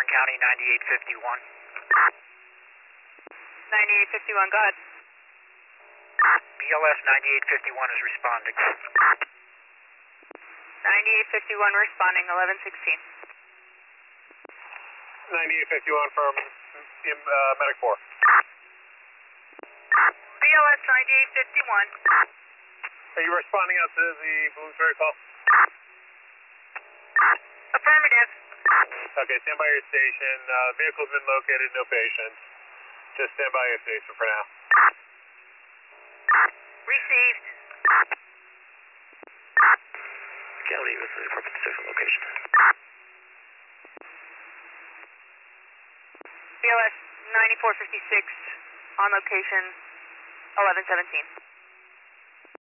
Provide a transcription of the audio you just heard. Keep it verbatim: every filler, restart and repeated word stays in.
County ninety-eight fifty-one. ninety-eight fifty-one, go ahead. B L S ninety-eight fifty-one is responding. ninety-eight fifty-one responding, eleven sixteen. ninety-eight fifty-one from uh, Medic four. B L S ninety-eight fifty-one. Are you responding out to the Bloomsbury call? Affirmative. Okay, stand by your station. Uh, vehicle's been located, no patients. Just stand by your station for now. Received. County with the appropriate station location. B L S ninety-four fifty-six on location, eleven seventeen.